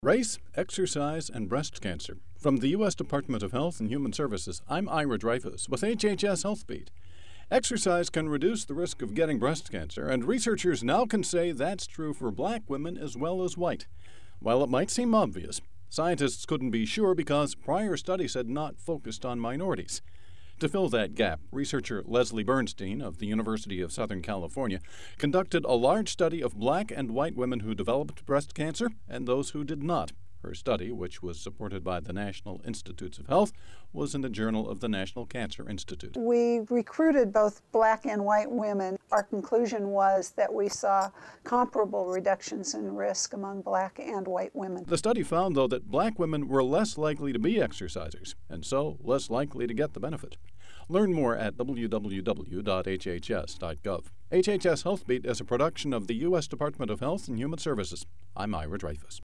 Race, exercise, and breast cancer. From the U.S. Department of Health and Human Services, I'm Ira Dreyfus with HHS HealthBeat. Exercise can reduce the risk of getting breast cancer, and researchers now can say that's true for black women as well as white. While it might seem obvious, scientists couldn't be sure because prior studies had not focused on minorities. To fill that gap, researcher Leslie Bernstein of the University of Southern California conducted a large study of black and white women who developed breast cancer and those who did not. Her study, which was supported by the National Institutes of Health, was in the Journal of the National Cancer Institute. We recruited both black and white women. Our conclusion was that we saw comparable reductions in risk among black and white women. The study found, though, that black women were less likely to be exercisers, and so less likely to get the benefit. Learn more at www.hhs.gov. HHS HealthBeat is a production of the U.S. Department of Health and Human Services. I'm Ira Dreyfus.